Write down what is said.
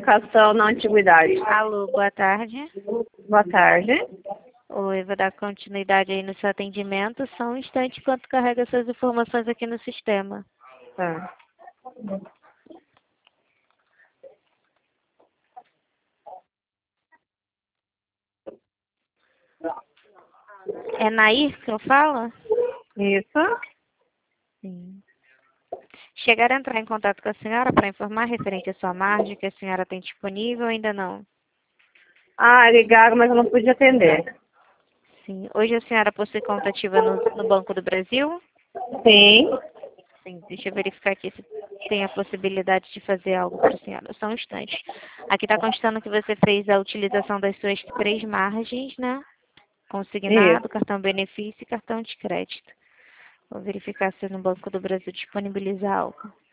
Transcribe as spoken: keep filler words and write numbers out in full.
educação na antiguidade. Alô, boa tarde. Boa tarde. Oi, vou dar continuidade aí no seu atendimento. Só um instante enquanto carrega essas informações aqui no sistema. Tá. É Nair que eu falo? Isso. Sim. Chegaram a entrar em contato com a senhora para informar referente à sua margem que a senhora tem disponível ou ainda não? Ah, ligaram, mas eu não pude atender. Sim. Hoje a senhora possui conta ativa no, no Banco do Brasil? Sim. Sim. Deixa eu verificar aqui se tem a possibilidade de fazer algo para a senhora. Só um instante. Aqui está constando que você fez a utilização das suas três margens, né? Consignado, Isso. cartão benefício e cartão de crédito. Vou verificar se no Banco do Brasil disponibiliza algo.